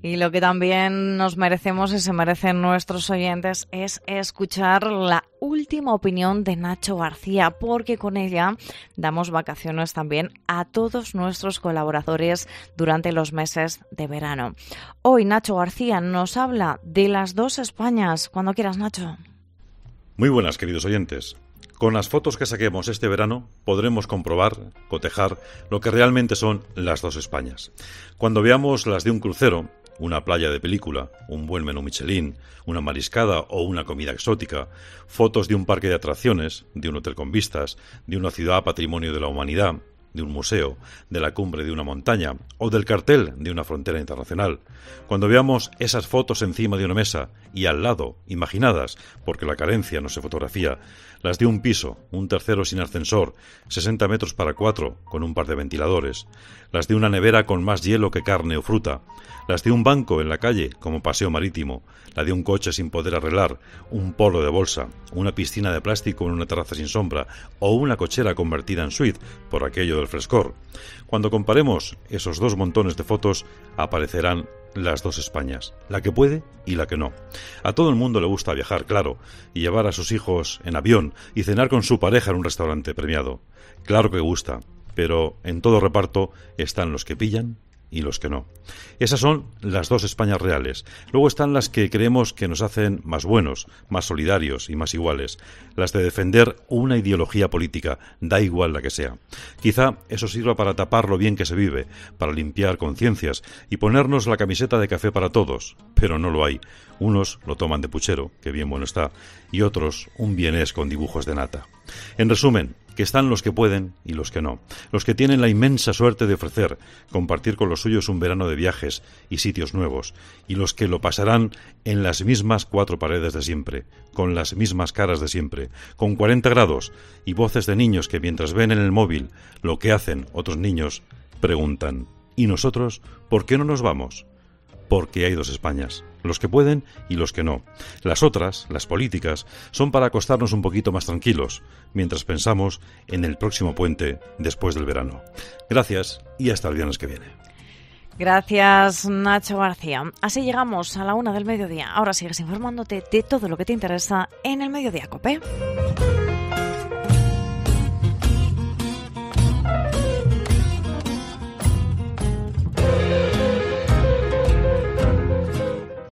Y lo que también nos merecemos y se merecen nuestros oyentes es escuchar la última opinión de Nacho García, porque con ella damos vacaciones también a todos nuestros colaboradores durante los meses de verano. Hoy Nacho García nos habla de las dos Españas. Cuando quieras, Nacho. Muy buenas, queridos oyentes. Con las fotos que saquemos este verano podremos comprobar, cotejar lo que realmente son las dos Españas. Cuando veamos las de un crucero, una playa de película, un buen menú Michelin, una mariscada o una comida exótica, fotos de un parque de atracciones, de un hotel con vistas, de una ciudad patrimonio de la humanidad, de un museo, de la cumbre de una montaña o del cartel de una frontera internacional. Cuando veamos esas fotos encima de una mesa y al lado, imaginadas, porque la carencia no se fotografía, las de un piso, un tercero sin ascensor, 60 metros para 4, con un par de ventiladores, las de una nevera con más hielo que carne o fruta, las de un banco en la calle como paseo marítimo, la de un coche sin poder arreglar, un polo de bolsa, una piscina de plástico en una terraza sin sombra o una cochera convertida en suite por aquello del frescor. Cuando comparemos esos dos montones de fotos, aparecerán las dos Españas, la que puede y la que no. A todo el mundo le gusta viajar, claro, y llevar a sus hijos en avión y cenar con su pareja en un restaurante premiado. Claro que gusta, pero en todo reparto están los que pillan y los que no. Esas son las dos Españas reales. Luego están las que creemos que nos hacen más buenos, más solidarios y más iguales. Las de defender una ideología política, da igual la que sea. Quizá eso sirva para tapar lo bien que se vive, para limpiar conciencias y ponernos la camiseta de café para todos. Pero no lo hay. Unos lo toman de puchero, que bien bueno está, y otros un vienés con dibujos de nata. En resumen, que están los que pueden y los que no, los que tienen la inmensa suerte de ofrecer, compartir con los suyos un verano de viajes y sitios nuevos, y los que lo pasarán en las mismas cuatro paredes de siempre, con las mismas caras de siempre, con 40 grados y voces de niños que mientras ven en el móvil lo que hacen otros niños, preguntan: ¿y nosotros por qué no nos vamos? Porque hay dos Españas, los que pueden y los que no. Las otras, las políticas, son para acostarnos un poquito más tranquilos, mientras pensamos en el próximo puente después del verano. Gracias y hasta el viernes que viene. Gracias, Nacho García. Así llegamos a la 1 del mediodía. Ahora sigues informándote de todo lo que te interesa en el Mediodía COPE.